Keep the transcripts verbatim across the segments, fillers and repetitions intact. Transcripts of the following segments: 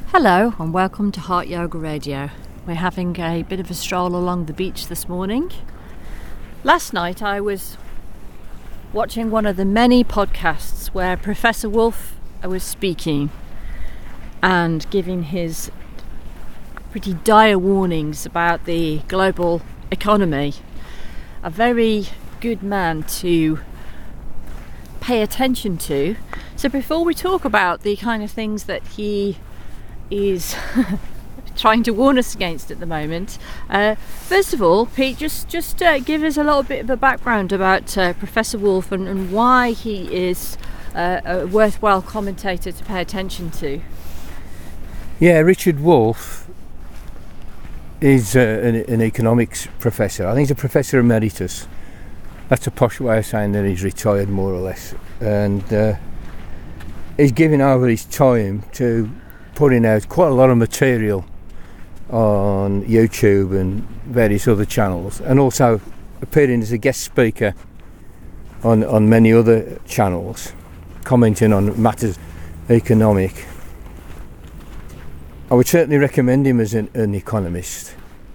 Hello and welcome to Heart Yoga Radio. We're having a bit of a stroll along the beach this morning. Last night I was watching one of the many podcasts where Professor Wolf was speaking and giving his pretty dire warnings about the global economy. A very good man to pay attention to. So before we talk about the kind of things that he is trying to warn us against at the moment, uh, first of all, Pete, just just uh, give us a little bit of a background about uh, Professor Wolf and, and why he is uh, a worthwhile commentator to pay attention to. Yeah, Richard Wolf is uh, an, an economics professor. I think he's a professor emeritus. That's a posh way of saying that he's retired, more or less. And uh, he's giving over his time to putting out quite a lot of material on YouTube and various other channels, and also appearing as a guest speaker on, on many other channels, commenting on matters economic. I would certainly recommend him as an, an economist,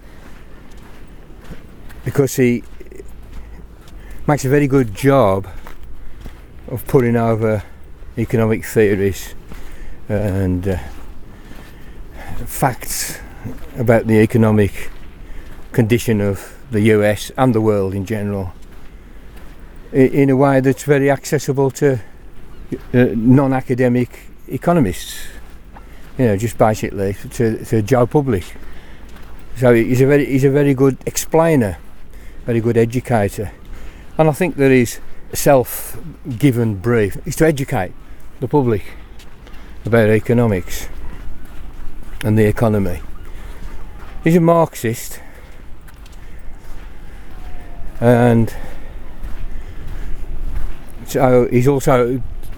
because he makes a very good job of putting over economic theories and uh, facts about the economic condition of the U S and the world in general in a way that's very accessible to uh, non-academic economists, you know, just basically to, to the general public. So he's a very he's a very good explainer, very good educator, and I think that his self-given brief is to educate the public about economics and the economy. He's a Marxist, and so he's also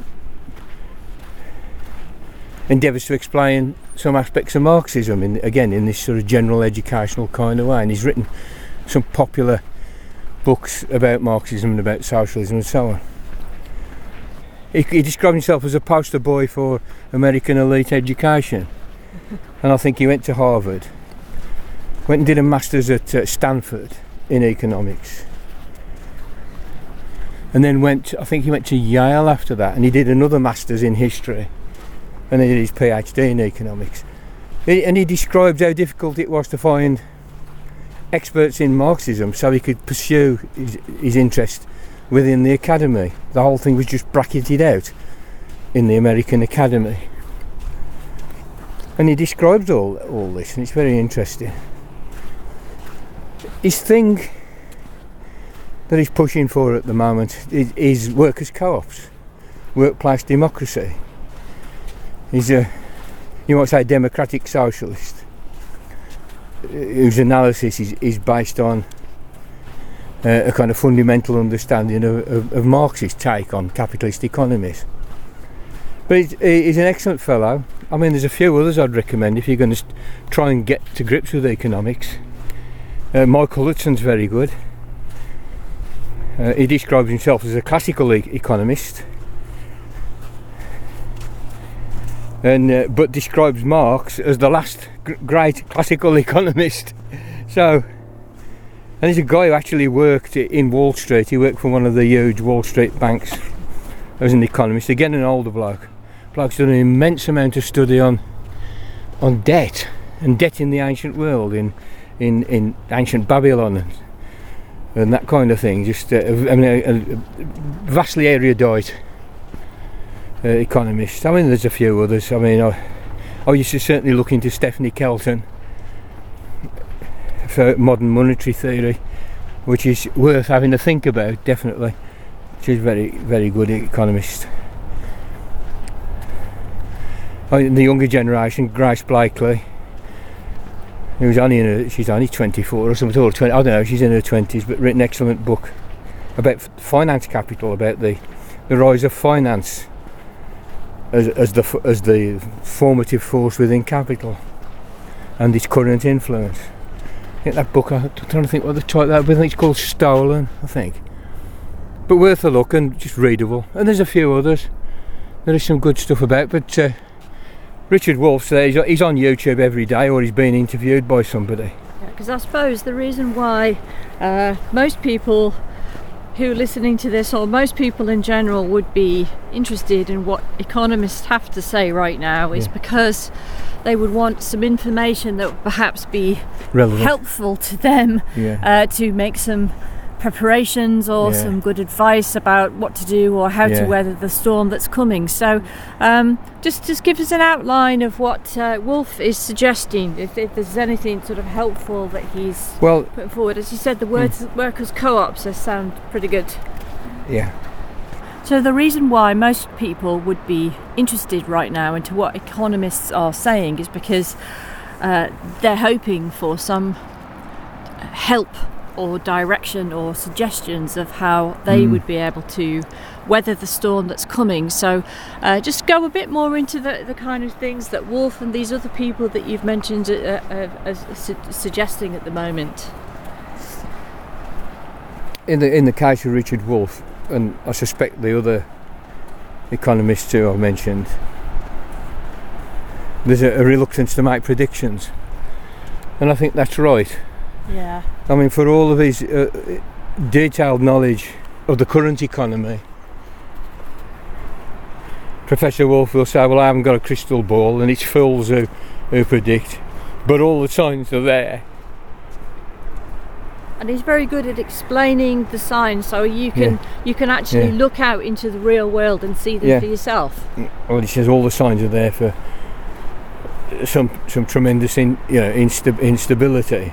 endeavours to explain some aspects of Marxism, in, again in this sort of general educational kind of way, and he's written some popular books about Marxism and about socialism and so on. He, he described himself as a poster boy for American elite education. And I think he went to Harvard, went and did a master's at uh, Stanford in economics, and then went, I think he went to Yale after that, and he did another master's in history, and he did his PhD in economics. He, and he described how difficult it was to find experts in Marxism so he could pursue his, his interest within the academy. The whole thing was just bracketed out in the American Academy. And he describes all, all this, and it's very interesting. His thing that he's pushing for at the moment is, is workers' co-ops, workplace democracy. He's a, you might say, democratic socialist, whose analysis is, is based on uh, a kind of fundamental understanding of, of, of Marxist take on capitalist economies. But he's, he's an excellent fellow. I mean, there's a few others I'd recommend if you're going to st- try and get to grips with economics. Uh, Michael Hudson's very good. Uh, he describes himself as a classical e- economist, and uh, but describes Marx as the last g- great classical economist. So, and he's a guy who actually worked in Wall Street. He worked for one of the huge Wall Street banks as an economist. Again, an older bloke. Bloke's done an immense amount of study on on debt and debt in the ancient world, in in, in ancient Babylon and, and that kind of thing. Just uh, I mean, a, a vastly erudite uh, economist. I mean, there's a few others. I mean, I, I used to certainly look into Stephanie Kelton for modern monetary theory, which is worth having to think about, definitely. She's a very, very good economist. In the younger generation, Grace Blakely, who's only in her, she's only twenty-four or something, or twenty, I don't know, she's in her twenties, but written an excellent book about finance capital, about the, the rise of finance as, as the as the formative force within capital and its current influence. I think that book, I'm trying to think what the title that, I think it's called Stolen, I think. But worth a look and just readable. And there's a few others. There is some good stuff about, but uh, Richard Wolff says he's on YouTube every day, or he's being interviewed by somebody. Because I suppose the reason why uh, most people who are listening to this, or most people in general, would be interested in what economists have to say right now is yeah. because they would want some information that would perhaps be relevant, helpful to them yeah. uh, to make some preparations or yeah. some good advice about what to do or how yeah. to weather the storm that's coming. So um, just just give us an outline of what uh, Wolff is suggesting, if, if there's anything sort of helpful that he's well, putting forward. As you said, the words mm. workers' co-ops they sound pretty good. Yeah. So the reason why most people would be interested right now into what economists are saying is because uh, they're hoping for some help or direction or suggestions of how they mm. would be able to weather the storm that's coming. So uh, just go a bit more into the, the kind of things that Wolff and these other people that you've mentioned are, are, are su- suggesting at the moment. In the in the case of Richard Wolff, and I suspect the other economists who I've mentioned, there's a, a reluctance to make predictions, and I think that's right. Yeah. I mean, for all of his uh, detailed knowledge of the current economy, Professor Wolff will say, well, I haven't got a crystal ball and it's fools who, who predict, but all the signs are there. And he's very good at explaining the signs, so you can yeah. you can actually yeah. look out into the real world and see them yeah. for yourself. Well, he says all the signs are there for some some tremendous in, you know, insta- instability.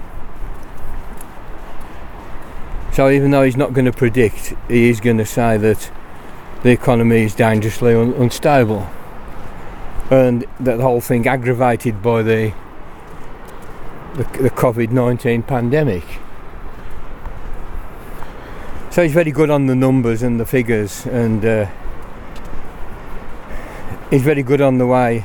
So even though he's not going to predict, he is going to say that the economy is dangerously un- unstable, and that the whole thing aggravated by the the, the covid nineteen pandemic. So he's very good on the numbers and the figures, and uh, he's very good on the way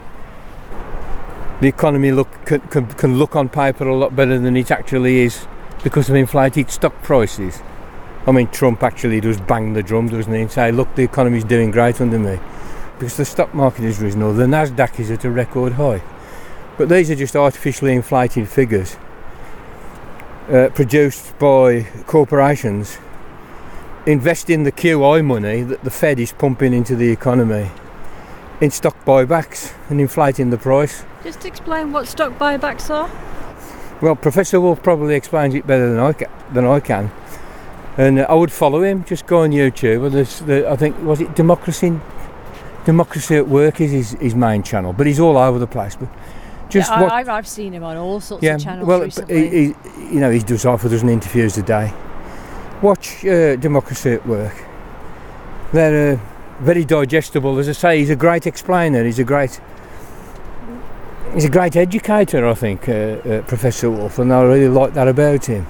the economy look can, can, can look on paper a lot better than it actually is, because of inflated stock prices. I mean, Trump actually does bang the drum, doesn't he, and say, look, the economy's doing great under me, because the stock market has risen, or the Nasdaq is at a record high. But these are just artificially inflated figures uh, produced by corporations investing the Q I money that the Fed is pumping into the economy in stock buybacks and inflating the price. Just explain what stock buybacks are. Well, Professor Wolff probably explains it better than I can, than I can. And uh, I would follow him. Just go on YouTube. And there's the, I think, was it Democracy Democracy at Work is his, his main channel, but he's all over the place. But just yeah, what, I, I've, I've seen him on all sorts yeah, of channels well, recently. He, he, you know, he does half a dozen interviews a day. Watch uh, Democracy at Work. They're uh, very digestible. As I say, he's a great explainer. He's a great he's a great educator, I think, uh, uh, Professor Wolff, and I really like that about him.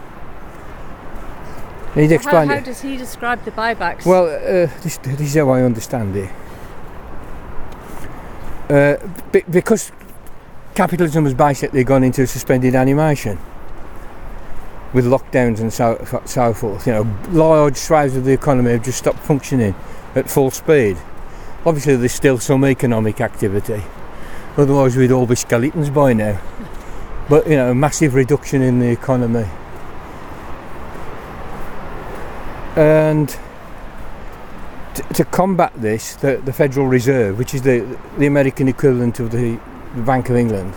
He'd explain how, how it. does he describe the buybacks? Well, uh, this, this is how I understand it. Uh, b- because capitalism has basically gone into suspended animation with lockdowns and so so forth. You know, large swathes of the economy have just stopped functioning at full speed. Obviously, there's still some economic activity. Otherwise, we'd all be skeletons by now. But you know, a massive reduction in the economy. And t- to combat this, the, the Federal Reserve, which is the the American equivalent of the, the Bank of England,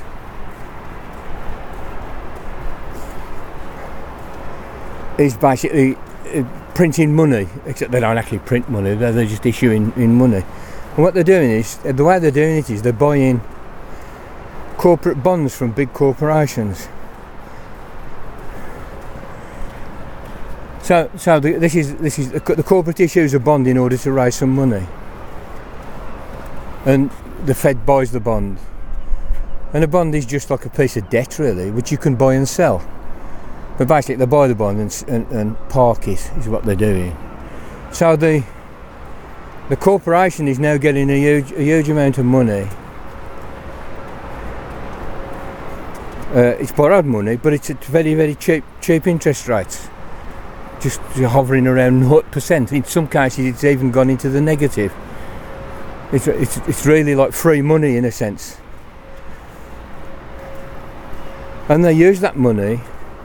is basically uh, printing money, except they don't actually print money, they're, they're just issuing in money. And what they're doing is, the way they're doing it is they're buying corporate bonds from big corporations. So, so the, this is this is the corporate issues a bond in order to raise some money, and the Fed buys the bond. And a bond is just like a piece of debt, really, which you can buy and sell. But basically, they buy the bond and, and, and park it is what they're doing. So the the corporation is now getting a huge a huge amount of money. Uh, it's borrowed money, but it's at very very cheap cheap interest rates. Just hovering around zero percent. In some cases, it's even gone into the negative. It's, it's, it's really like free money in a sense. And they use that money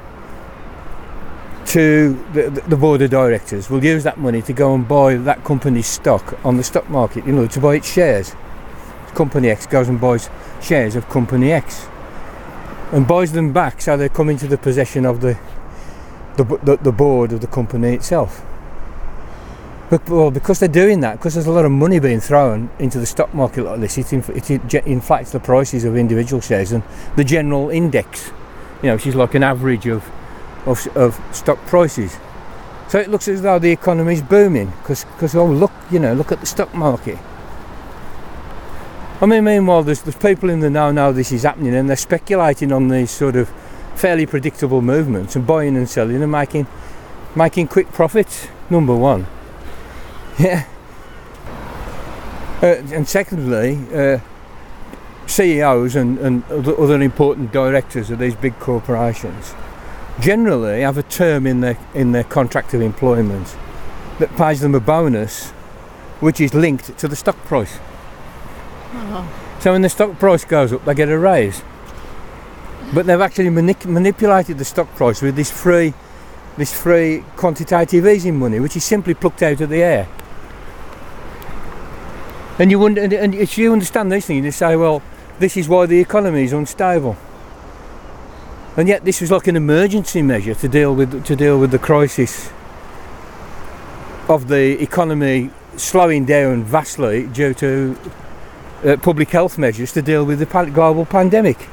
to, the, the board of directors will use that money to go and buy that company's stock on the stock market, you know, to buy its shares. Company X goes and buys shares of Company X and buys them back, so they come into the possession of the the, the, the board of the company itself. But well, because they're doing that, because there's a lot of money being thrown into the stock market like this, it, inf- it inflates the prices of individual shares and the general index, you know, which is like an average of, of, of stock prices. So it looks as though the economy is booming, because, because oh look, you know, look at the stock market. I mean, meanwhile, there's, there's people in the know know this is happening, and they're speculating on these sort of fairly predictable movements and buying and selling and making making quick profits. Number one. Yeah. Uh, and secondly, uh, C E Os and, and other, other important directors of these big corporations generally have a term in their in their contract of employment that pays them a bonus which is linked to the stock price. Oh. So when the stock price goes up, they get a raise. But they've actually manip- manipulated the stock price with this free this free quantitative easing money, which is simply plucked out of the air. And you wonder, and, and if you understand these things, you say, well, this is why the economy is unstable. And yet this was like an emergency measure to deal with to deal with the crisis of the economy slowing down vastly due to uh, public health measures to deal with the pan- global pandemic.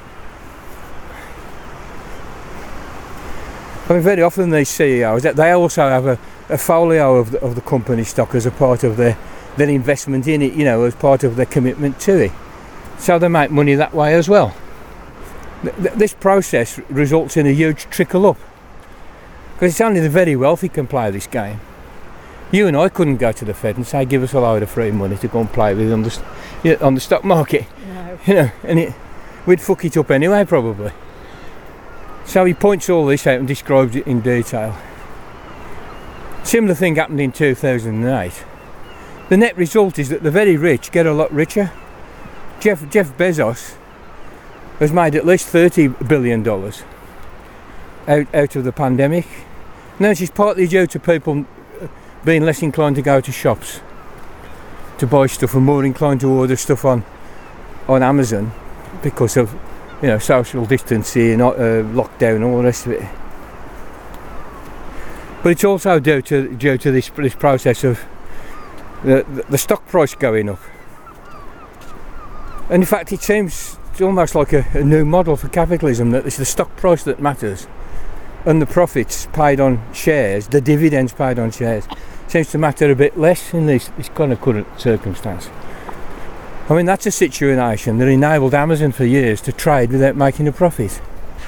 I mean, very often these C E Os, they also have a, a folio of the, of the company stock as a part of their, their investment in it, you know, as part of their commitment to it. So they make money that way as well. Th- this process results in a huge trickle up. Because it's only the very wealthy can play this game. You and I couldn't go to the Fed and say, give us a load of free money to go and play with on the, you know, on the stock market. No. You know, and it, we'd fuck it up anyway, probably. So he points all this out and describes it in detail. Similar thing happened in two thousand eight. The net result is that the very rich get a lot richer. Jeff, Jeff Bezos has made at least thirty billion dollars out, out of the pandemic. Now this is partly due to people being less inclined to go to shops to buy stuff and more inclined to order stuff on, on Amazon because of, you know, social distancing, uh, lockdown, all the rest of it. But it's also due to due to this this process of the, the, the stock price going up. And in fact, it seems almost like a, a new model for capitalism, that it's the stock price that matters, and the profits paid on shares, the dividends paid on shares, seems to matter a bit less in this, this kind of current circumstance. I mean, that's a situation that enabled Amazon for years to trade without making a profit.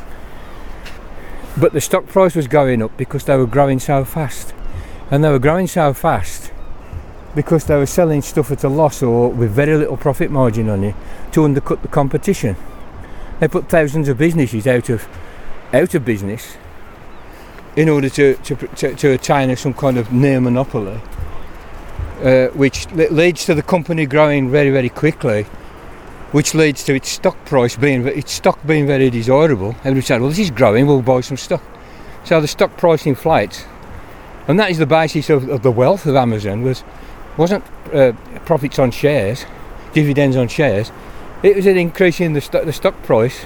But the stock price was going up because they were growing so fast. And they were growing so fast because they were selling stuff at a loss or with very little profit margin on it to undercut the competition. They put thousands of businesses out of out of business in order to, to, to, to attain some kind of near monopoly. Uh, which leads to the company growing very, very quickly, which leads to its stock price being its stock being very desirable. And we say, well, this is growing, we'll buy some stock. So the stock price inflates, and that is the basis of, of the wealth of Amazon. Was wasn't uh, profits on shares, dividends on shares. It was an increase in the, st- the stock price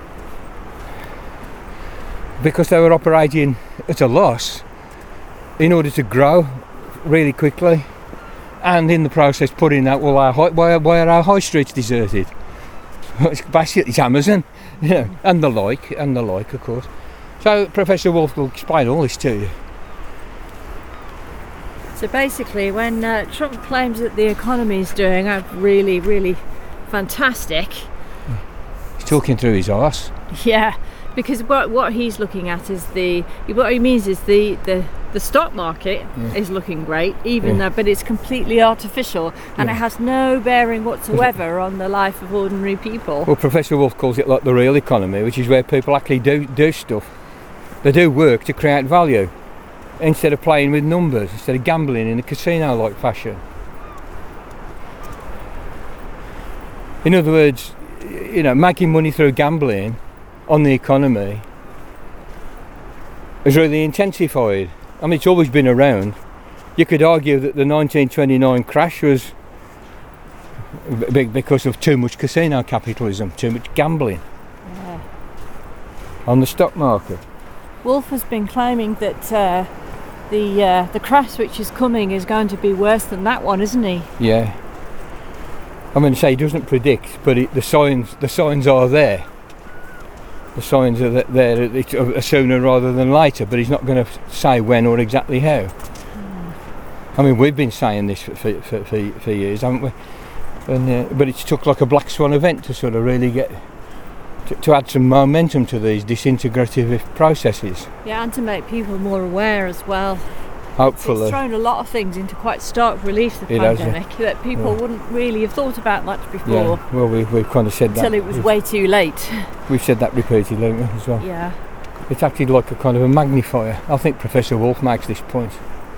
because they were operating at a loss in order to grow really quickly. And in the process putting out, well, our high, why, why are our high streets deserted? It's basically it's Amazon, you know, and the like, and the like, of course. So Professor Wolf will explain all this to you. So basically, when uh, Trump claims that the economy is doing uh, really, really fantastic, he's talking through his arse. Yeah, because what what he's looking at is the what he means is the the. The stock market yeah. is looking great, even yeah. though, but it's completely artificial, and yeah. it has no bearing whatsoever on the life of ordinary people. Well, Professor Wolf calls it like the real economy, which is where people actually do do stuff. They do work to create value instead of playing with numbers, instead of gambling in a casino-like fashion. In other words, you know, making money through gambling on the economy has really intensified. I mean, it's always been around. You could argue that the nineteen twenty-nine crash was b- because of too much casino capitalism, too much gambling yeah. on the stock market. Wolf has been claiming that uh, the uh, the crash which is coming is going to be worse than that one, isn't he? Yeah. I'm going to say he doesn't predict, but it, the signs the signs are there. The signs are there it's sooner rather than later, but he's not going to say when or exactly how. Mm. I mean, we've been saying this for for, for, for years, haven't we? And uh, but it's took like a black swan event to sort of really get to, to add some momentum to these disintegrative processes. Yeah, and to make people more aware as well. Hopefully. It's thrown a lot of things into quite stark relief, the it pandemic, has, yeah. that people yeah. wouldn't really have thought about much before. Yeah. Well, we, we've kind of said until that. Until it was we've, way too late. We've said that repeatedly, haven't we, as well? Yeah. It's acted like a kind of a magnifier. I think Professor Wolf makes this point.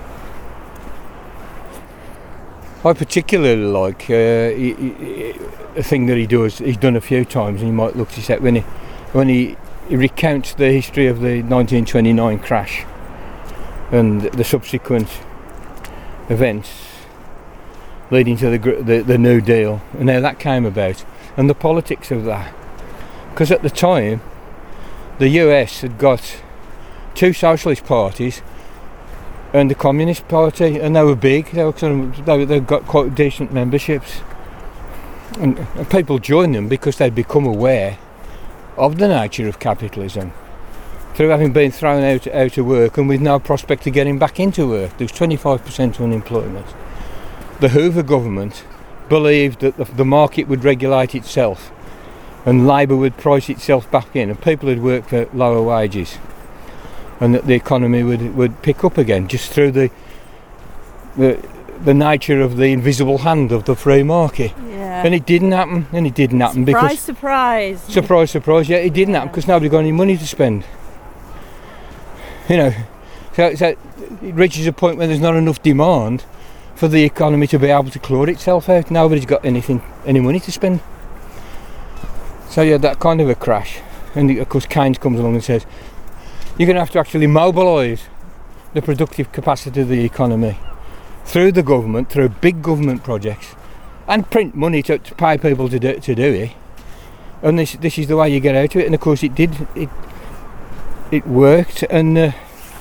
I particularly like uh, he, he, a thing that he does, he's done a few times, and you might look this up, when he, when he, he recounts the history of the nineteen twenty-nine crash and the subsequent events leading to the, the the New Deal and how that came about and the politics of that. Because at the time the U S had got two socialist parties and the Communist Party, and they were big. They were kind of, they they got quite decent memberships, and, and people joined them because they'd become aware of the nature of capitalism through having been thrown out out of work and with no prospect of getting back into work. There was twenty-five percent unemployment. The Hoover government believed that the, the market would regulate itself and labour would price itself back in, and people would work for lower wages, and that the economy would, would pick up again just through the, the the nature of the invisible hand of the free market. Yeah. And it didn't happen, and it didn't happen surprise, because... Surprise, surprise! Surprise, surprise, yeah, it didn't yeah. happen because nobody got any money to spend. You know, so, so it reaches a point where there's not enough demand for the economy to be able to claw itself out. Nobody's got anything, any money to spend. So you had that kind of a crash. And of course Keynes comes along and says, you're going to have to actually mobilise the productive capacity of the economy through the government, through big government projects, and print money to, to pay people to do, to do it. And this this is the way you get out of it. And of course it did. It it worked. And uh,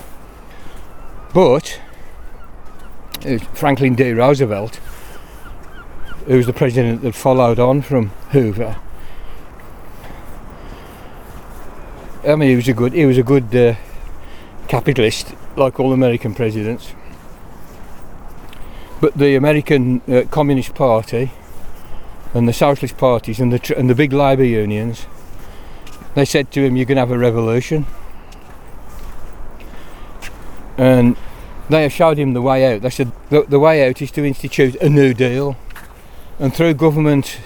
but it was Franklin D. Roosevelt, who was the president that followed on from Hoover. I mean, he was a good, he was a good uh, capitalist, like all American presidents. But the American uh, Communist Party and the Socialist parties and the tr- and the big labour unions, they said to him, "You're going to have a revolution," and they showed him the way out. They said the, the way out is to institute a New Deal, and through government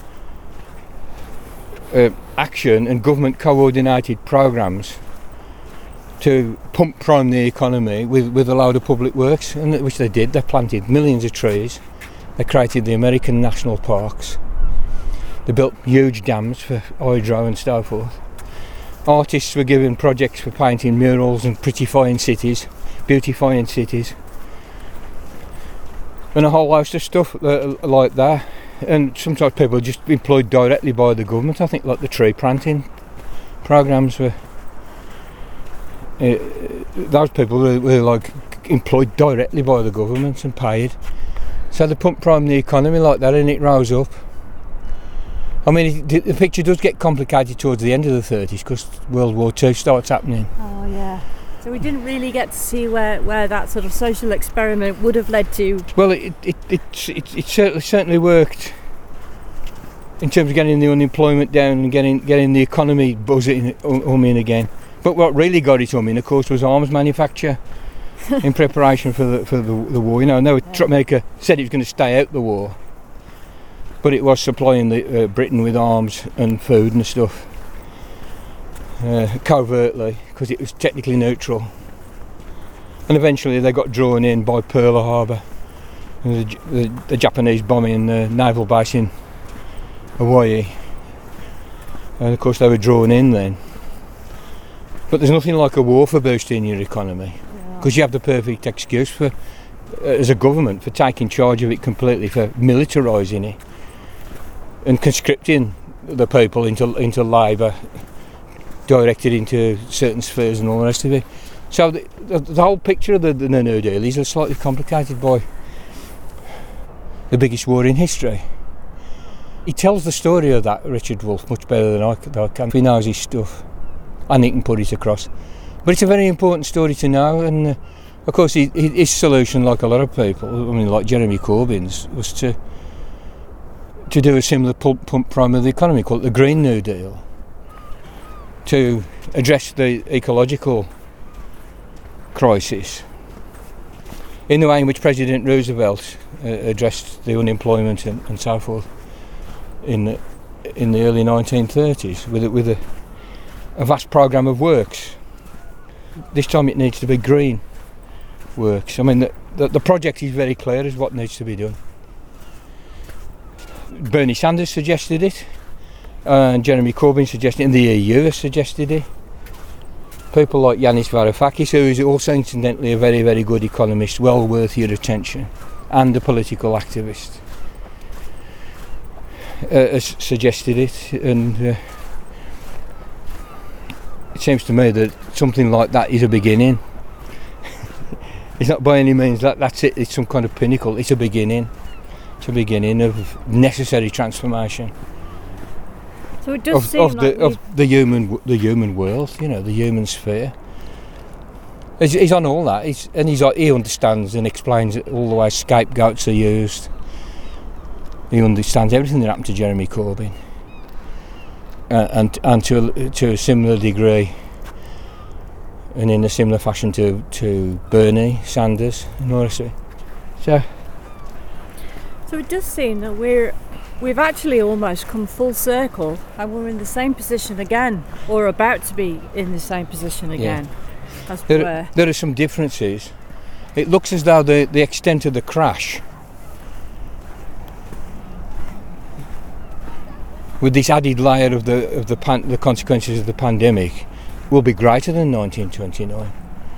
Uh, action and government coordinated programmes to pump prime the economy with, with a load of public works, and which they did. They planted millions of trees, they created the American national parks, they built huge dams for hydro and so forth. Artists were given projects for painting murals and prettifying cities, beautifying cities, and a whole host of stuff uh, like that. And sometimes people are just employed directly by the government. I think like the tree planting programmes were uh, those people were, were like employed directly by the government and paid. So they pump prime the economy like that, and it rose up. I mean, it, the picture does get complicated towards the end of the thirties because World War Two starts happening. Oh yeah. So we didn't really get to see where, where that sort of social experiment would have led to. Well, it it it it, it certainly certainly worked in terms of getting the unemployment down and getting getting the economy buzzing humming again. But what really got it humming, of course, was arms manufacture in preparation for the for the, the war. You know, no, yeah. America said it was going to stay out the war, but it was supplying the uh, Britain with arms and food and stuff. Uh, covertly, because it was technically neutral, and eventually they got drawn in by Pearl Harbor, the, the, the Japanese bombing the naval base in Hawaii, and of course they were drawn in then. But there's nothing like a war for boosting your economy, because yeah. you have the perfect excuse for, uh, as a government, for taking charge of it completely, for militarising it and conscripting the people into into labour, directed into certain spheres and all the rest of it. So the, the, the whole picture of the, the New Deal is slightly complicated by the biggest war in history. He tells the story of that, Richard Wolff, much better than I, than I can. He knows his stuff, and he can put it across. But it's a very important story to know, and uh, of course he, his solution, like a lot of people, I mean like Jeremy Corbyn's, was to to do a similar pump, pump prime of the economy, called the Green New Deal, to address the ecological crisis in the way in which President Roosevelt uh, addressed the unemployment and, and so forth in the, in the early nineteen thirties with a, with a, a vast programme of works. This time it needs to be green works. I mean the, the, the project is very clear as what needs to be done. Bernie Sanders suggested it, and Jeremy Corbyn suggested it, and the E U has suggested it. People like Yanis Varoufakis, who is also incidentally a very, very good economist, well worth your attention, and a political activist, uh, has suggested it, and uh, it seems to me that something like that is a beginning. It's not by any means that that's it, it's some kind of pinnacle, it's a beginning. It's a beginning of necessary transformation. So it does of, seem of like the of the human the human world, you know, the human sphere. He's, he's on all that, he's, and he's he understands and explains it all the way scapegoats are used. He understands everything that happened to Jeremy Corbyn, uh, and and to a, to a similar degree, and in a similar fashion to to Bernie Sanders and all that. So. So it does seem that we're we've actually almost come full circle, and we're in the same position again, or about to be in the same position again. Yeah. As there, where. there are some differences. It looks as though the, the extent of the crash, with this added layer of the of the pan, the consequences of the pandemic, will be greater than nineteen twenty-nine.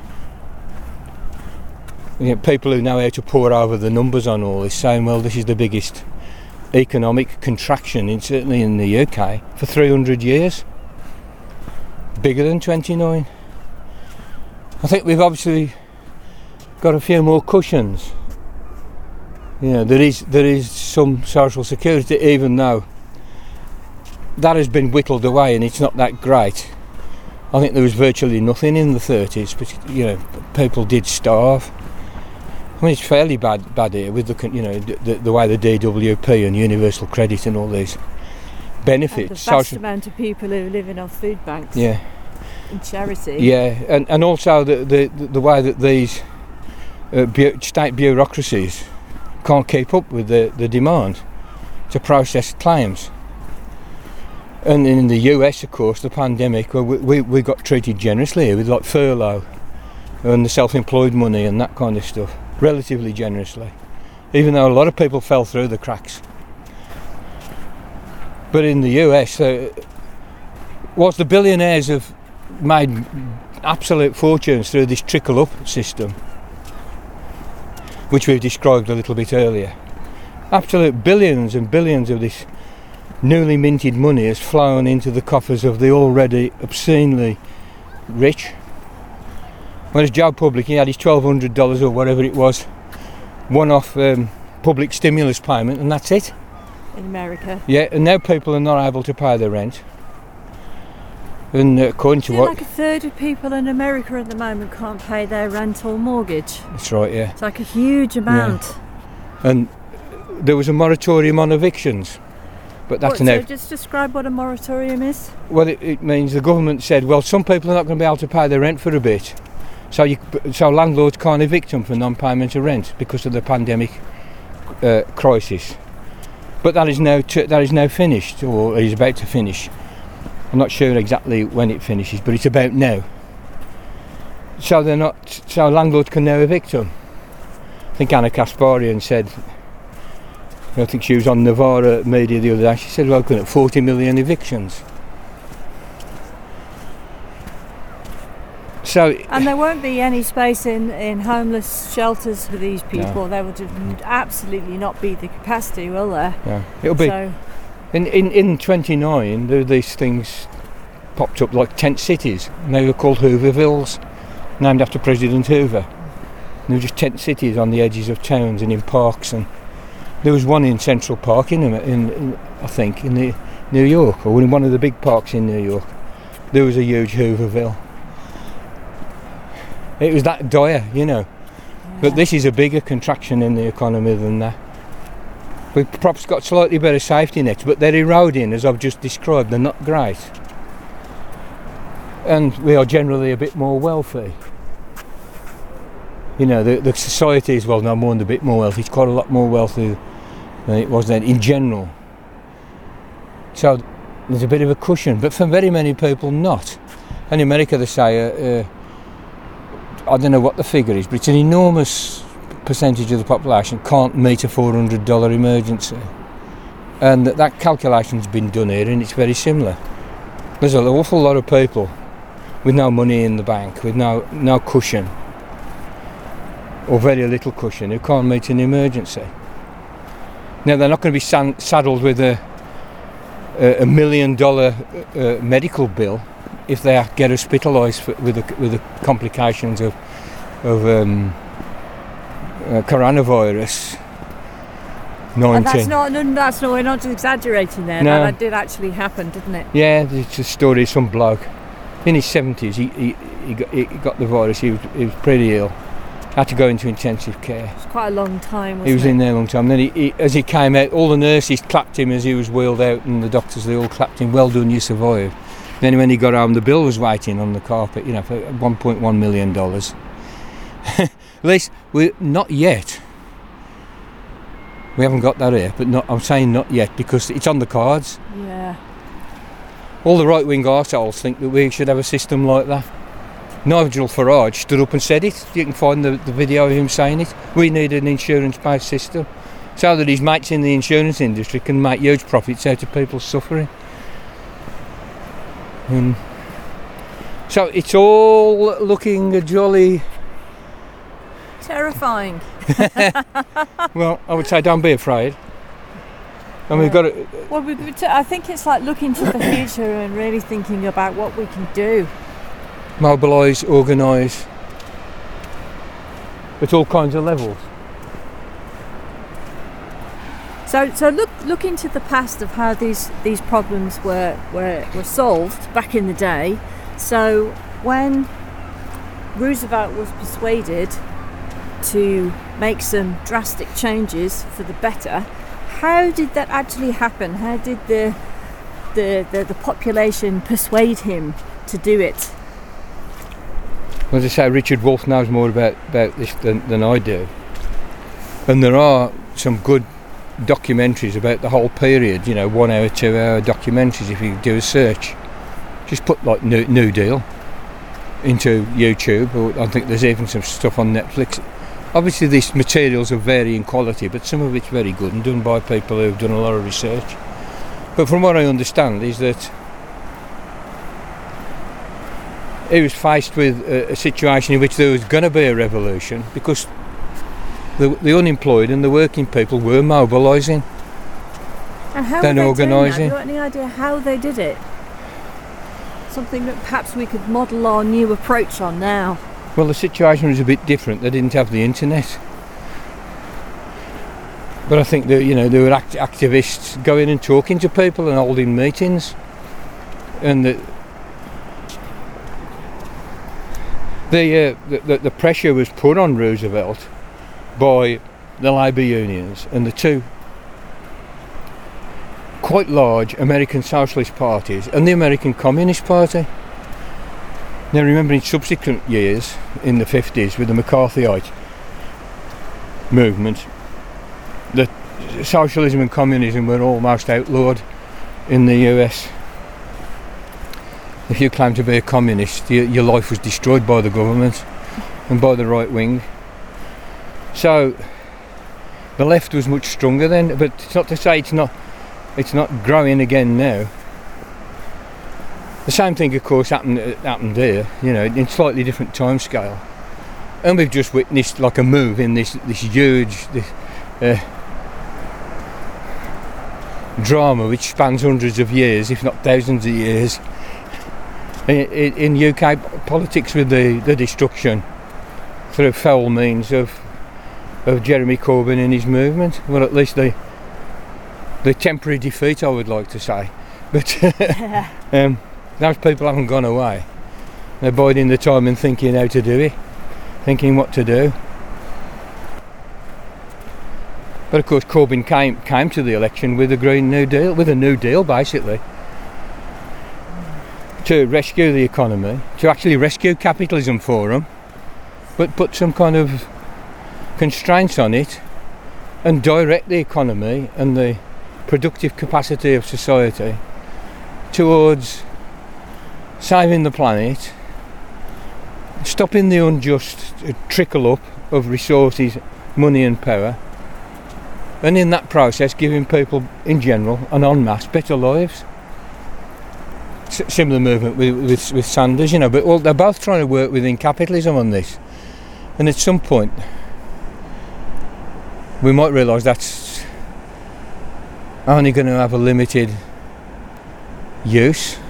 You know, people who know how to pour over the numbers on all this, saying, well, this is the biggest economic contraction, in, certainly in the U K, for three hundred years. Bigger than twenty-nine. I think we've obviously got a few more cushions. You know, there is there is some social security, even though that has been whittled away and it's not that great. I think there was virtually nothing in the thirties, but you know, people did starve. I mean, it's fairly bad, bad here with the, you know, the, the way the D W P and Universal Credit and all these benefits. And the vast social amount of people who are living on food banks. Yeah. And charity. Yeah, and and also the the, the way that these uh, bu- state bureaucracies can't keep up with the, the demand to process claims. And in the U S, of course, the pandemic, well, we, we we got treated generously with like furlough and the self-employed money and that kind of stuff. Relatively generously, even though a lot of people fell through the cracks. But in the U S, uh, whilst the billionaires have made absolute fortunes through this trickle-up system, which we've described a little bit earlier, absolute billions and billions of this newly minted money has flown into the coffers of the already obscenely rich. Whereas Joe Public, he had his twelve hundred dollars or whatever it was, one-off um, public stimulus payment, and that's it. In America. Yeah, and now people are not able to pay their rent. And uh, according to what... like a third of people in America at the moment can't pay their rent or mortgage. That's right, yeah. It's like a huge amount. Yeah. And there was a moratorium on evictions. But that's what, now... So just describe what a moratorium is. Well, it, it means the government said, well, some people are not going to be able to pay their rent for a bit. So you, so landlords can't evict them for non-payment of rent because of the pandemic uh, crisis. But that is now t- that is now finished, or is about to finish. I'm not sure exactly when it finishes, but it's about now. So they're not. So landlords can now evict them. I think Anna Kasparian said I think she was on Novara Media the other day. She said we're looking at forty million evictions. So, and there won't be any space in, in homeless shelters for these people. No. There will just absolutely not be the capacity, will there? Yeah, it'll be. So, in in in twenty-nine, there were these things popped up like tent cities, and they were called Hoovervilles, named after President Hoover. And they were just tent cities on the edges of towns and in parks. And there was one in Central Park in, in, in I think, in the, New York, or in one of the big parks in New York. There was a huge Hooverville. It was that dire, you know. Yeah. But this is a bigger contraction in the economy than that. We've perhaps got slightly better safety nets, but they're eroding, as I've just described. They're not great. And we are generally a bit more wealthy. You know, the, the society is, well, no more than a bit more wealthy. It's quite a lot more wealthy than it was then, in general. So there's a bit of a cushion, but for very many people, not. In America, they say... Uh, uh, I don't know what the figure is, but it's an enormous percentage of the population can't meet a four hundred dollars emergency. And that, that calculation's been done here, and it's very similar. There's an awful lot of people with no money in the bank, with no, no cushion, or very little cushion, who can't meet an emergency. Now, they're not going to be san- saddled with a, a, a million dollar uh, medical bill if they get hospitalised with the, with the complications of, of um, uh, coronavirus nineteen. And that's not, no, that's not, we're not just exaggerating there. No. That did actually happen, didn't it? Yeah, it's a story of some bloke in his seventies. He, he, he, got, he got the virus. He was, he was pretty ill. Had to go into intensive care. It's quite a long time, wasn't He was it? in there a long time. Then he, he, as he came out, all the nurses clapped him as he was wheeled out, and the doctors, they all clapped him. Well done, you survived. Then when he got home, the bill was waiting on the carpet, you know, for one point one million dollars. At least, we're not yet. We haven't got that here, but not, I'm saying not yet because it's on the cards. Yeah. All the right-wing arseholes think that we should have a system like that. Nigel Farage stood up and said it. You can find the, the video of him saying it. We need an insurance-based system so that his mates in the insurance industry can make huge profits out of people suffering. Um, so it's all looking a jolly... Terrifying. Well, I would say don't be afraid. And we've got to... Well, we, we t- I think it's like looking to the future and really thinking about what we can do. Mobilise, organise, at all kinds of levels. So, so look, look into the past of how these, these problems were, were were solved back in the day. So, when Roosevelt was persuaded to make some drastic changes for the better, how did that actually happen? How did the the the, the population persuade him to do it? As I say, Richard Wolff knows more about, about this than, than I do. And there are some good documentaries about the whole period, you know, one hour, two hour documentaries if you do a search. Just put like New, New Deal into YouTube, or I think there's even some stuff on Netflix. Obviously these materials are varying quality, but some of it's very good and done by people who've done a lot of research. But from what I understand is that he was faced with a, a situation in which there was going to be a revolution because the, the unemployed and the working people were mobilising and how and organising. Have you got any idea how they did it? Something that perhaps we could model our new approach on now. Well, the situation was a bit different. They didn't have the internet, but I think that, you know, there were act- activists going and talking to people and holding meetings, and the the, uh, the the pressure was put on Roosevelt by the labour unions and the two quite large American socialist parties and the American Communist Party. Now, remember, in subsequent years, in the fifties, with the McCarthyite movement, that socialism and communism were almost outlawed in the U S. If you claimed to be a communist, your, your life was destroyed by the government and by the right wing. So The left was much stronger then, but it's not to say it's not it's not growing again now. The same thing, of course, happened happened here, you know, in slightly different time scale. And we've just witnessed like a move in this this huge this, uh, drama which spans hundreds of years, if not thousands of years, in, in U K politics, with the, the destruction through foul means of of Jeremy Corbyn and his movement. Well, at least the the temporary defeat, I would like to say. But um, those people haven't gone away. They're biding the time and thinking how to do it, thinking what to do. But of course Corbyn came came to the election with a Green New Deal, with a New Deal basically, to rescue the economy, to actually rescue capitalism for them, but put some kind of constraints on it and direct the economy and the productive capacity of society towards saving the planet, stopping the unjust trickle up of resources, money and power, and in that process giving people in general and en masse better lives. S- similar movement with, with, with Sanders, you know, but well, they're both trying to work within capitalism on this, and at some point we might realise that's only going to have a limited use.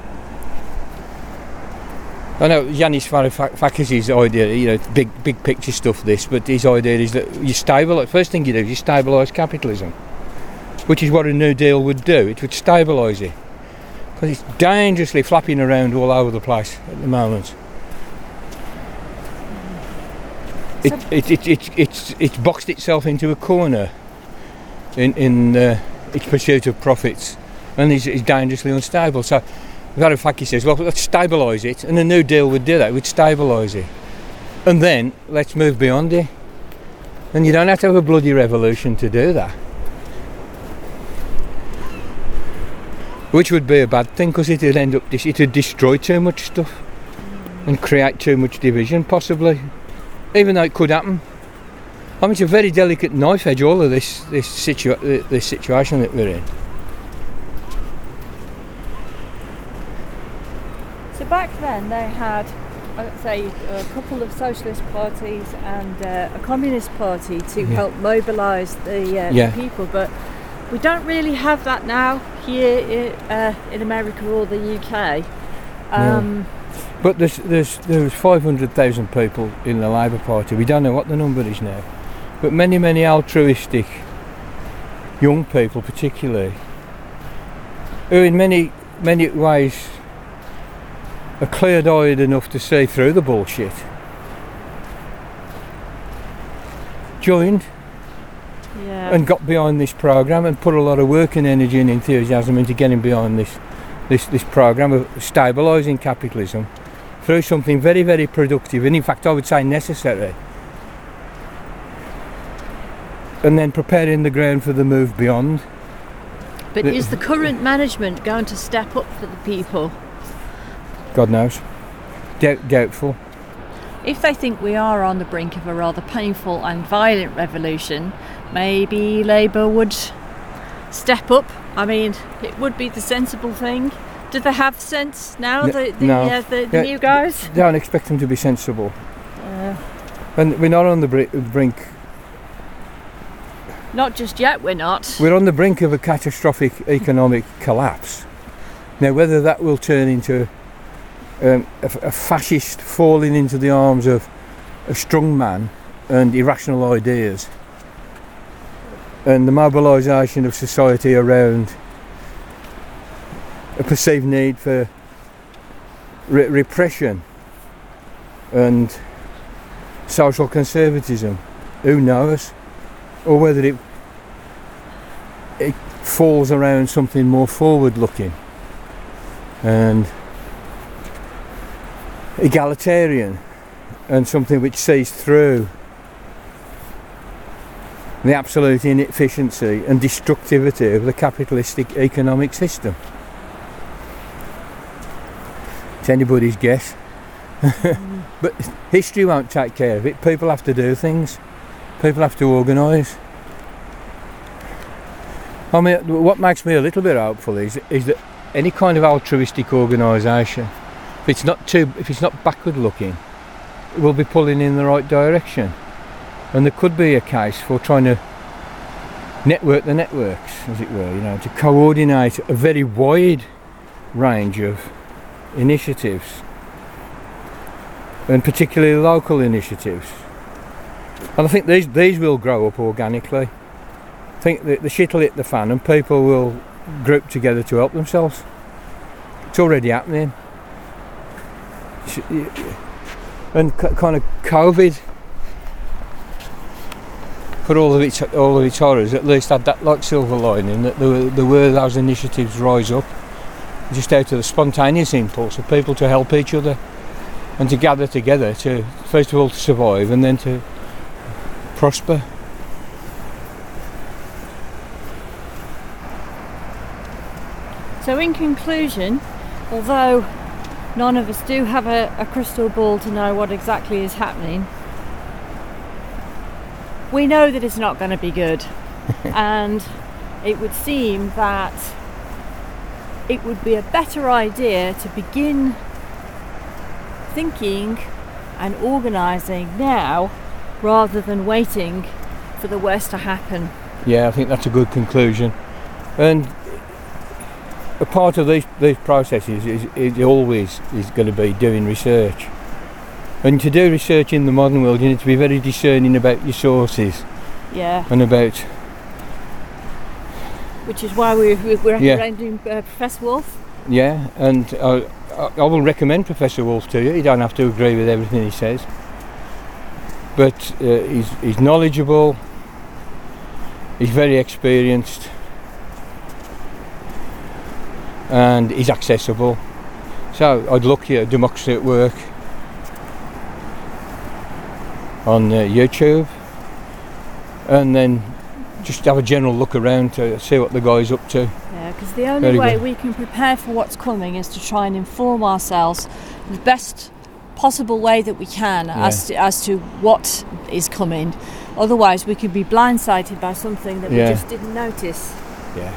I know Yanis Varoufakis' idea, you know, big big picture stuff this, but his idea is that you stabilise, first thing you do is you stabilise capitalism, which is what a New Deal would do. It would stabilise it, because it's dangerously flapping around all over the place at the moment. It, it, it, it, it's, it's boxed itself into a corner in, in uh, its pursuit of profits, and is, is dangerously unstable. So Varoufakis says, well, let's stabilise it, and a New Deal would do that, it would stabilise it. And then let's move beyond it. And you don't have to have a bloody revolution to do that. Which would be a bad thing, because it would end up, it would destroy too much stuff and create too much division, possibly. Even though it could happen. I mean, it's a very delicate knife edge, all of this this, situa- this situation that we're in. So back then they had, I'd say, a couple of socialist parties and uh, a communist party to yeah. help mobilise the, uh, yeah. the people, but we don't really have that now here uh, in America or the U K. Um, yeah. But there's, there's, there's five hundred thousand people in the Labour Party. We don't know what the number is now. But many, many altruistic young people particularly, who in many, many ways are clear-eyed enough to see through the bullshit, joined yeah. and got behind this programme and put a lot of work and energy and enthusiasm into getting behind this, this, this programme of stabilising capitalism through something very, very productive, and in fact I would say necessary, and then preparing the ground for the move beyond. But the, is the current management going to step up for the people? God knows. Doubt, doubtful. If they think we are on the brink of a rather painful and violent revolution, maybe Labour would step up. I mean, it would be the sensible thing. Do they have sense now, N- the, the, no. uh, the, the yeah, new guys? Don't expect them to be sensible. Uh, and we're not on the br- brink. Not just yet, we're not. We're on the brink of a catastrophic economic collapse. Now, whether that will turn into um, a, a fascist falling into the arms of a strong man and irrational ideas, and the mobilisation of society around a perceived need for re- repression and social conservatism, who knows? Or whether it it falls around something more forward-looking and egalitarian, and something which sees through the absolute inefficiency and destructivity of the capitalistic economic system. It's anybody's guess. mm. But history won't take care of it. People have to do things. People have to organise. I mean, what makes me a little bit hopeful is is that any kind of altruistic organisation, if it's not too, if it's not backward looking, it will be pulling in the right direction. And there could be a case for trying to network the networks, as it were, you know, to coordinate a very wide range of initiatives, and particularly local initiatives. And I think these these will grow up organically. I think that the shit will hit the fan and people will group together to help themselves. It's already happening. And kind of COVID, for all of its all of its horrors, at least had that like silver lining that there were, there were those initiatives rise up just out of the spontaneous impulse of people to help each other and to gather together to, first of all, to survive and then to prosper. So in conclusion, although none of us do have a, a crystal ball to know what exactly is happening, we know that it's not going to be good. And it would seem that it would be a better idea to begin thinking and organising now rather than waiting for the worst to happen. Yeah, I think that's a good conclusion. And a part of these these processes is, is always is going to be doing research. And to do research in the modern world, you need to be very discerning about your sources. Yeah. And about. Which is why we're we're yeah. recommending uh, Professor Wolf. Yeah, and I, I will recommend Professor Wolf to you. You don't have to agree with everything he says, but uh, he's he's knowledgeable. He's very experienced. And he's accessible. So I'd look at Democracy at Work on uh, YouTube, and then just have a general look around to see what the guy's up to. Yeah, because the only Very way good. we can prepare for what's coming is to try and inform ourselves the best possible way that we can Yeah. as to, as to what is coming. Otherwise we could be blindsided by something that Yeah. we just didn't notice. Yeah.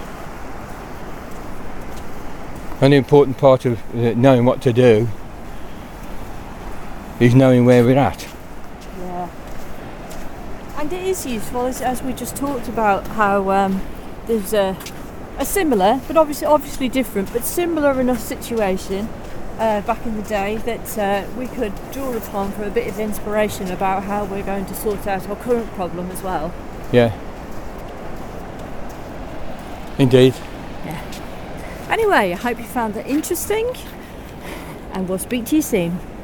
An important part of uh, knowing what to do is knowing where we're at. Yeah. And it is useful, as, as we just talked about, how um, there's a, a similar, but obviously obviously different, but similar enough situation uh, back in the day that uh, we could draw upon for a bit of inspiration about how we're going to sort out our current problem as well. Yeah. Indeed. Yeah. Anyway, I hope you found that interesting, and we'll speak to you soon.